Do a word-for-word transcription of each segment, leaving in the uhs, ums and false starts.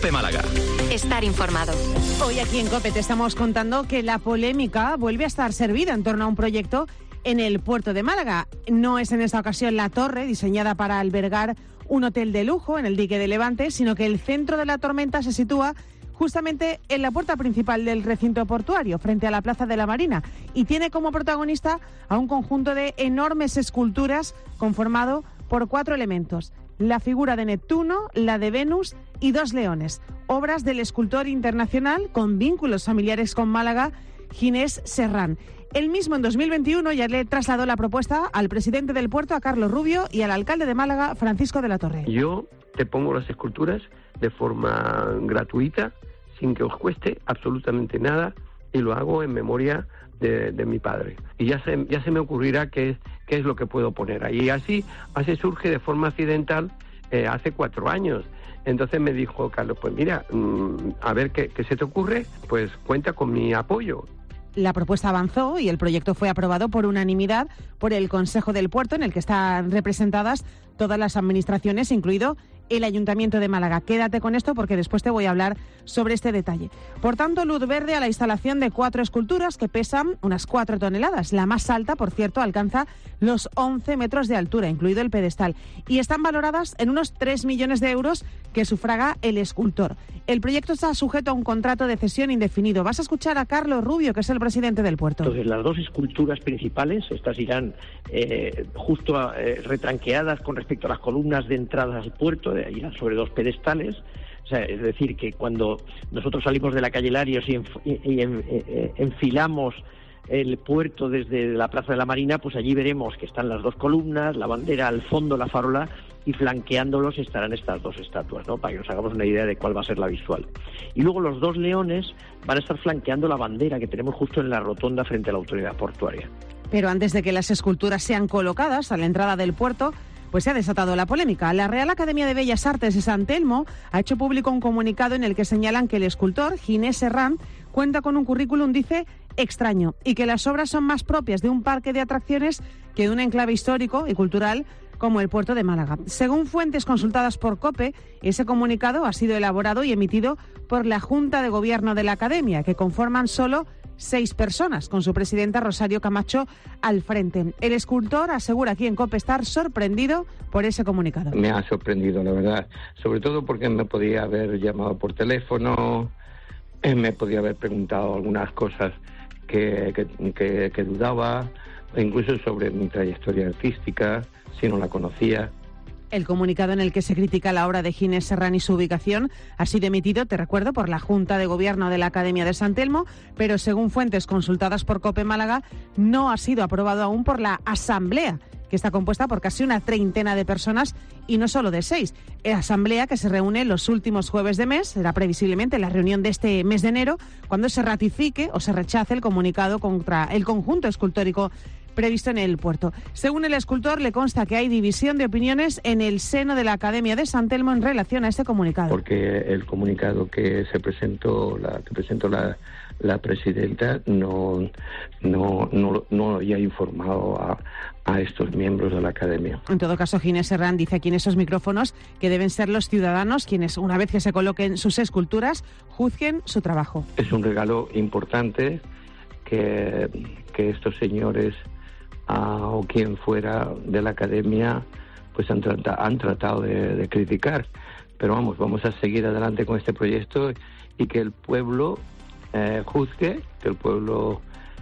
COPE Málaga. Estar informado. Hoy aquí en COPE te estamos contando que la polémica vuelve a estar servida en torno a un proyecto en el puerto de Málaga. No es en esta ocasión la torre diseñada para albergar un hotel de lujo en el dique de Levante, sino que el centro de la tormenta se sitúa justamente en la puerta principal del recinto portuario, frente a la Plaza de la Marina, y tiene como protagonista a un conjunto de enormes esculturas conformado por cuatro elementos: la figura de Neptuno, la de Venus y dos leones, obras del escultor internacional con vínculos familiares con Málaga, Ginés Serrán. Él mismo en dos mil veintiuno ya le trasladó la propuesta al presidente del puerto, a Carlos Rubio, y al alcalde de Málaga, Francisco de la Torre. Yo te pongo las esculturas de forma gratuita, sin que os cueste absolutamente nada, y lo hago en memoria de, de mi padre. Y ya se, ya se me ocurrirá qué es, qué es lo que puedo poner ahí. Y así, así surge de forma accidental eh, hace cuatro años. Entonces me dijo Carlos, pues mira, mmm, a ver qué, qué se te ocurre, pues cuenta con mi apoyo. La propuesta avanzó y el proyecto fue aprobado por unanimidad por el Consejo del Puerto, en el que están representadas todas las administraciones, incluido el Ayuntamiento de Málaga. Quédate con esto porque después te voy a hablar sobre este detalle. Por tanto, luz verde a la instalación de cuatro esculturas que pesan unas cuatro toneladas. La más alta, por cierto, alcanza los once metros de altura, incluido el pedestal. Y están valoradas en unos tres millones de euros que sufraga el escultor. El proyecto está sujeto a un contrato de cesión indefinido. Vas a escuchar a Carlos Rubio, que es el presidente del puerto. Entonces, las dos esculturas principales, estas irán eh, justo eh, retranqueadas con respecto a las columnas de entrada al puerto, irán sobre dos pedestales. O sea, es decir, que cuando nosotros salimos de la calle Larios y, enf- y, y en, eh, enfilamos el puerto desde la Plaza de la Marina, pues allí veremos que están las dos columnas, la bandera al fondo, la farola, y flanqueándolos estarán estas dos estatuas, ¿no? Para que nos hagamos una idea de cuál va a ser la visual. Y luego los dos leones van a estar flanqueando la bandera que tenemos justo en la rotonda frente a la autoridad portuaria. Pero antes de que las esculturas sean colocadas a la entrada del puerto, pues se ha desatado la polémica. La Real Academia de Bellas Artes de San Telmo ha hecho público un comunicado en el que señalan que el escultor, Ginés Serrán, cuenta con un currículum, dice, extraño, y que las obras son más propias de un parque de atracciones que de un enclave histórico y cultural como el puerto de Málaga. Según fuentes consultadas por COPE, ese comunicado ha sido elaborado y emitido por la Junta de Gobierno de la Academia, que conforman solo seis personas, con su presidenta Rosario Camacho al frente. El escultor asegura aquí en COPE estar sorprendido por ese comunicado. Me ha sorprendido, la verdad, sobre todo porque me podía haber llamado por teléfono, me podía haber preguntado algunas cosas que, que, que, que dudaba, incluso sobre mi trayectoria artística, si no la conocía. El comunicado en el que se critica la obra de Ginés Serrán y su ubicación ha sido emitido, te recuerdo, por la Junta de Gobierno de la Academia de San Telmo, pero según fuentes consultadas por COPE Málaga, no ha sido aprobado aún por la Asamblea, que está compuesta por casi una treintena de personas y no solo de seis. Asamblea que se reúne los últimos jueves de mes, será previsiblemente la reunión de este mes de enero, cuando se ratifique o se rechace el comunicado contra el conjunto escultórico previsto en el puerto. Según el escultor, le consta que hay división de opiniones en el seno de la Academia de San Telmo en relación a este comunicado. Porque el comunicado que se presentó, la que presentó la, la presidenta, no, no, no, no había informado a, a estos miembros de la Academia. En todo caso, Ginés Serrán dice aquí en esos micrófonos que deben ser los ciudadanos quienes, una vez que se coloquen sus esculturas, juzguen su trabajo. Es un regalo importante que, que estos señores Uh, o quien fuera de la Academia pues han, trata, han tratado de, de criticar, pero vamos, vamos a seguir adelante con este proyecto y que el pueblo eh, juzgue, que el pueblo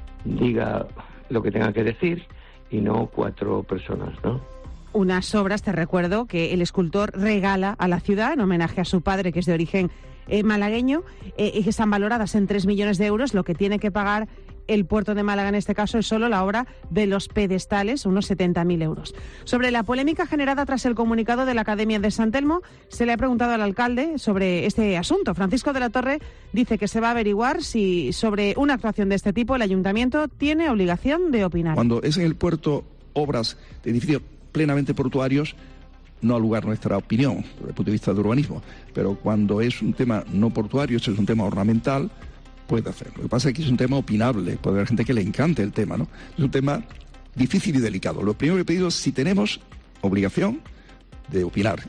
diga lo que tenga que decir y no cuatro personas, ¿no? Unas obras, te recuerdo, que el escultor regala a la ciudad en homenaje a su padre, que es de origen eh, malagueño, eh, y que están valoradas en tres millones de euros. Lo que tiene que pagar el puerto de Málaga en este caso es solo la obra de los pedestales, unos setenta mil euros. Sobre la polémica generada tras el comunicado de la Academia de San Telmo, se le ha preguntado al alcalde sobre este asunto. Francisco de la Torre dice que se va a averiguar si sobre una actuación de este tipo el ayuntamiento tiene obligación de opinar. Cuando es en el puerto obras de edificios plenamente portuarios, no ha lugar nuestra opinión desde el punto de vista de urbanismo, pero cuando es un tema no portuario, este es un tema ornamental, puede hacer. Lo que pasa es que es un tema opinable, puede haber gente que le encante el tema, ¿no? Es un tema difícil y delicado. Lo primero que he pedido es si tenemos obligación de opinar.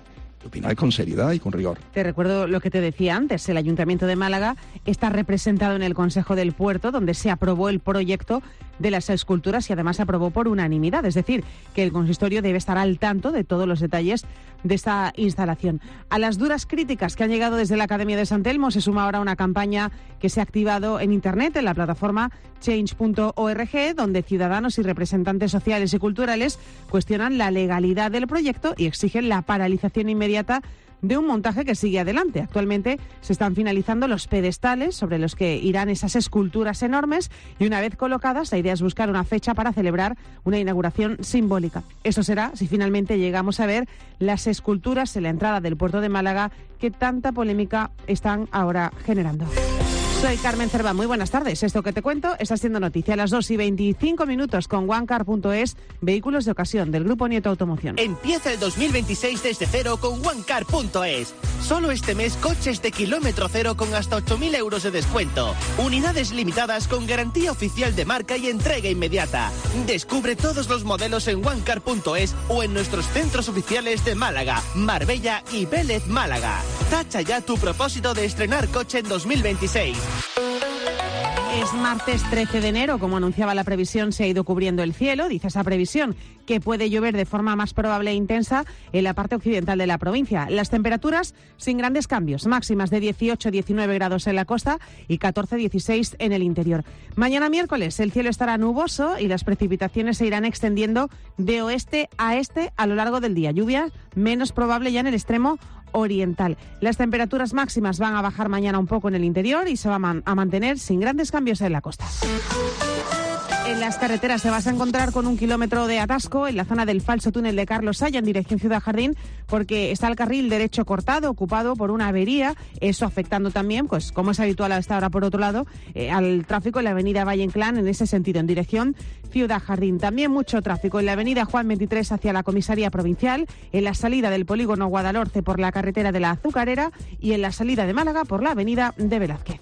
que opinar con seriedad y con rigor. Te recuerdo lo que te decía antes, el Ayuntamiento de Málaga está representado en el Consejo del Puerto, donde se aprobó el proyecto de las esculturas y además se aprobó por unanimidad, es decir, que el consistorio debe estar al tanto de todos los detalles de esta instalación. A las duras críticas que han llegado desde la Academia de San Telmo se suma ahora una campaña que se ha activado en Internet, en la plataforma change punto org, donde ciudadanos y representantes sociales y culturales cuestionan la legalidad del proyecto y exigen la paralización inmediata de un montaje que sigue adelante. Actualmente se están finalizando los pedestales sobre los que irán esas esculturas enormes y una vez colocadas la idea es buscar una fecha para celebrar una inauguración simbólica. Eso será si finalmente llegamos a ver las esculturas en la entrada del puerto de Málaga que tanta polémica están ahora generando. Soy Carmen Cerva, muy buenas tardes. Esto que te cuento está siendo noticia a las dos y veinticinco minutos con OneCar punto es, vehículos de ocasión del Grupo Nieto Automoción. Empieza el dos mil veintiséis desde cero con OneCar punto es. Solo este mes coches de kilómetro cero con hasta ocho mil euros de descuento. Unidades limitadas con garantía oficial de marca y entrega inmediata. Descubre todos los modelos en OneCar punto es o en nuestros centros oficiales de Málaga, Marbella y Vélez Málaga. Tacha ya tu propósito de estrenar coche en dos mil veintiséis. Es martes trece de enero, como anunciaba la previsión, se ha ido cubriendo el cielo. Dice esa previsión que puede llover de forma más probable e intensa en la parte occidental de la provincia. Las temperaturas sin grandes cambios, máximas de dieciocho a diecinueve grados en la costa y catorce a dieciséis en el interior. Mañana miércoles el cielo estará nuboso y las precipitaciones se irán extendiendo de oeste a este a lo largo del día. Lluvia menos probable ya en el extremo oriental. Las temperaturas máximas van a bajar mañana un poco en el interior y se van a, man- a mantener sin grandes cambios en la costa. En las carreteras te vas a encontrar con un kilómetro de atasco en la zona del falso túnel de Carlos Saya en dirección Ciudad Jardín, porque está el carril derecho cortado, ocupado por una avería, eso afectando también, pues como es habitual a esta hora por otro lado, eh, al tráfico en la avenida Valle Inclán en ese sentido, en dirección Ciudad Jardín. También mucho tráfico en la avenida Juan veintitrés hacia la comisaría provincial, en la salida del polígono Guadalhorce por la carretera de la Azucarera y en la salida de Málaga por la avenida de Velázquez.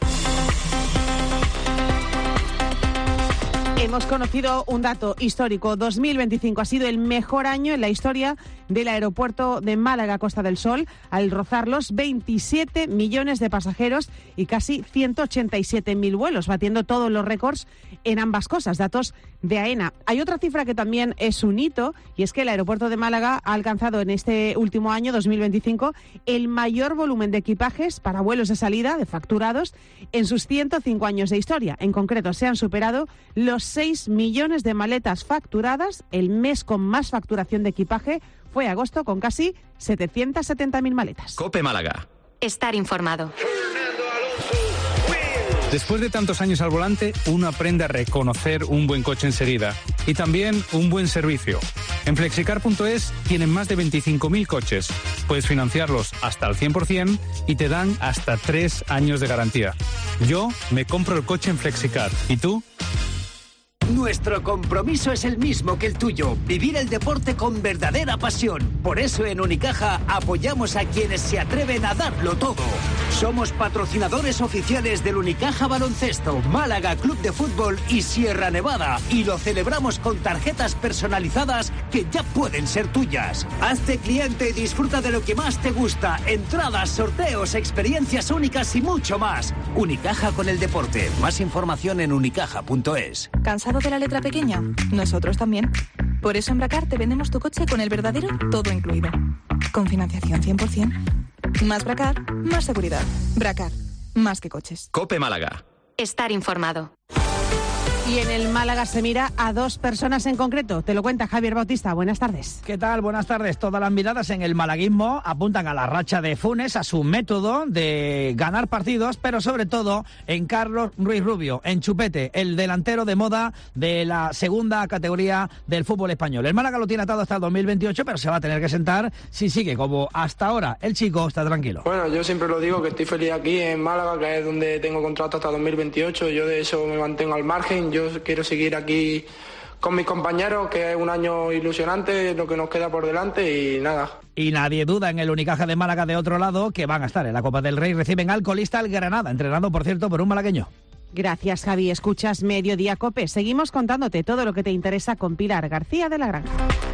Hemos conocido un dato histórico. dos mil veinticinco ha sido el mejor año en la historia del aeropuerto de Málaga Costa del Sol, al rozar los veintisiete millones de pasajeros y casi ciento ochenta y siete mil vuelos, batiendo todos los récords en ambas cosas, datos de AENA. Hay otra cifra que también es un hito, y es que el aeropuerto de Málaga ha alcanzado en este último año, dos mil veinticinco, el mayor volumen de equipajes para vuelos de salida, de facturados, en sus ciento cinco años de historia. En concreto, se han superado los seis millones de maletas facturadas. El mes con más facturación de equipaje fue agosto, con casi setecientas setenta mil maletas. COPE Málaga. Estar informado. Después de tantos años al volante, uno aprende a reconocer un buen coche enseguida y también un buen servicio. En flexicar punto es tienen más de veinticinco mil coches. Puedes financiarlos hasta el cien por ciento y te dan hasta tres años de garantía. Yo me compro el coche en Flexicar. ¿Y tú? Nuestro compromiso es el mismo que el tuyo, vivir el deporte con verdadera pasión. Por eso en Unicaja apoyamos a quienes se atreven a darlo todo. Somos patrocinadores oficiales del Unicaja Baloncesto, Málaga Club de Fútbol y Sierra Nevada. Y lo celebramos con tarjetas personalizadas que ya pueden ser tuyas. Hazte cliente y disfruta de lo que más te gusta. Entradas, sorteos, experiencias únicas y mucho más. Unicaja con el deporte. Más información en unicaja punto es. ¿Cansado de la letra pequeña? Nosotros también. Por eso en Bracar te vendemos tu coche con el verdadero todo incluido. Con financiación cien por ciento. Más Bracar, más seguridad. Bracar, más que coches. COPE Málaga. Estar informado. Y en el Málaga se mira a dos personas en concreto. Te lo cuenta Javier Bautista. Buenas tardes. ¿Qué tal? Buenas tardes. Todas las miradas en el malaguismo apuntan a la racha de Funes, a su método de ganar partidos, pero sobre todo en Carlos Ruiz Rubio, en Chupete, el delantero de moda de la segunda categoría del fútbol español. El Málaga lo tiene atado hasta el dos mil veintiocho, pero se va a tener que sentar si sigue como hasta ahora. El chico está tranquilo. Bueno, yo siempre lo digo, que estoy feliz aquí en Málaga, que es donde tengo contrato hasta dos mil veintiocho. Yo de eso me mantengo al margen. Yo quiero seguir aquí con mis compañeros, que es un año ilusionante lo que nos queda por delante y nada. Y nadie duda en el Unicaja de Málaga de otro lado que van a estar en la Copa del Rey. Reciben al colista el Granada, entrenado por cierto por un malagueño. Gracias, Javi. Escuchas Mediodía COPE. Seguimos contándote todo lo que te interesa con Pilar García de la Granja.